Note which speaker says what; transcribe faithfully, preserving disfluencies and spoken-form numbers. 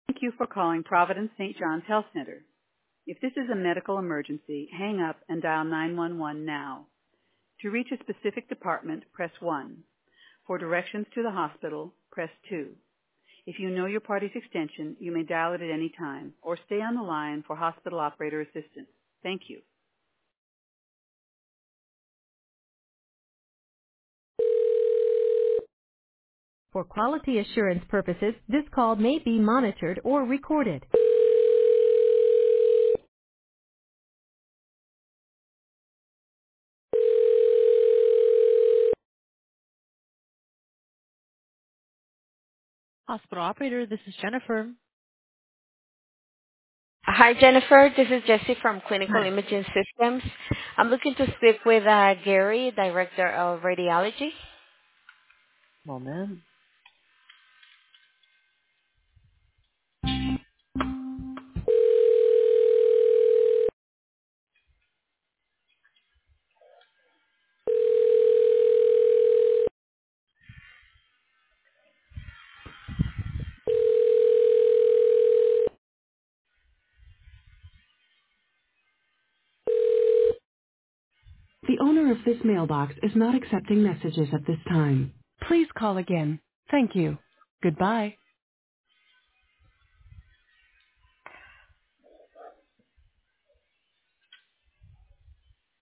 Speaker 1: Thank you for calling Providence Saint John's Health Center. If this is a medical emergency, hang up and dial nine one one now. To reach a specific department, press one. For directions to the hospital, press two. If you know your party's extension, you may dial it at any time or stay on the line for hospital operator assistance. Thank you. For quality assurance purposes, this call may be monitored or recorded. Hospital operator, this is Jennifer.
Speaker 2: Hi, Jennifer. This is Jessie from Clinical
Speaker 1: Hi.
Speaker 2: Imaging Systems. I'm looking to speak with uh, Gary, Director of Radiology.
Speaker 1: Moment. The owner of this mailbox is not accepting messages at this time. Please call again. Thank you. Goodbye.